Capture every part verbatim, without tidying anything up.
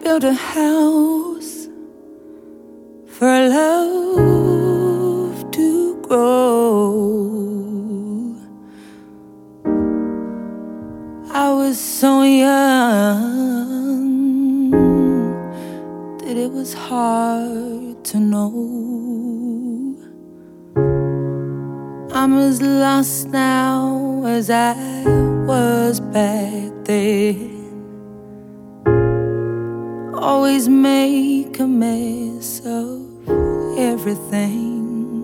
built a house for love to grow. I was so young that it was hard to know. I'm as lost now as I was back then. Always make a mess of everything.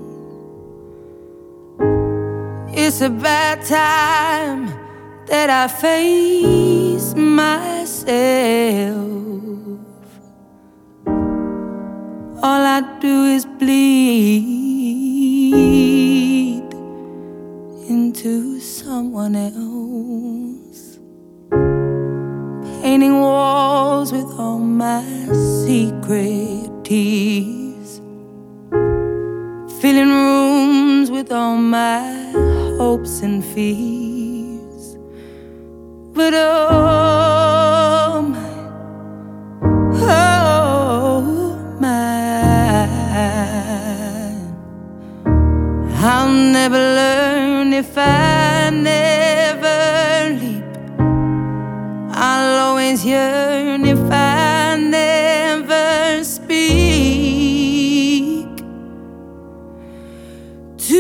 It's a bad time that I face myself. All I do is bleed into someone else, painting walls with all my secret tears, filling rooms with all my hopes and fears. But oh my, oh my, I'll never learn if I never leap. I'll always yearn if I never speak. To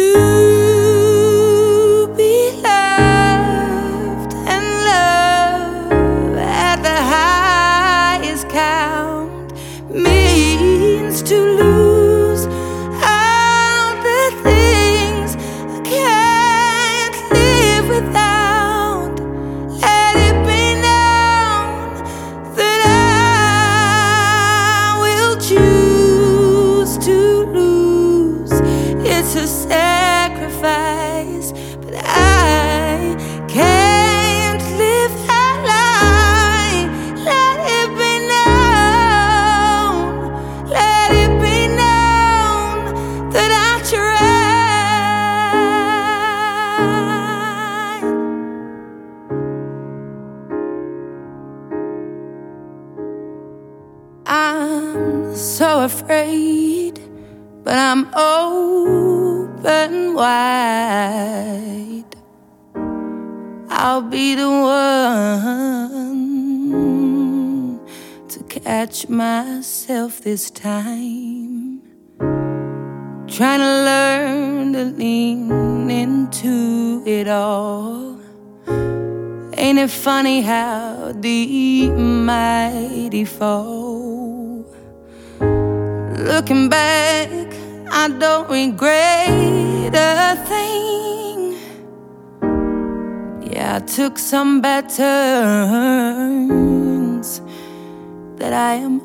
be loved and love at the highest count means to lose all the things I can't live without. Let it be known that I will choose to lose. It's a sacrifice, but I can't live that lie. Let it be known, let it be known that I tried. I'm so afraid, but I'm open wide. I'll be the one to catch myself this time, trying to learn to lean into it all. Ain't it funny how deep mighty fall? Looking back, I don't regret a thing. Yeah, I took some bad turns that I am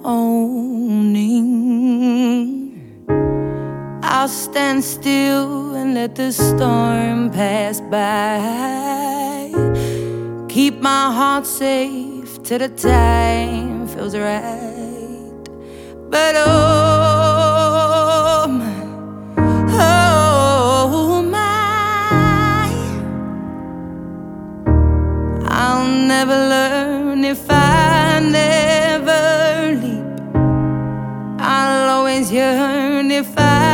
owning. I'll stand still and let the storm pass by. Keep my heart safe till the time feels right. But oh my, oh my, I'll never learn if I never leap. I'll always yearn if I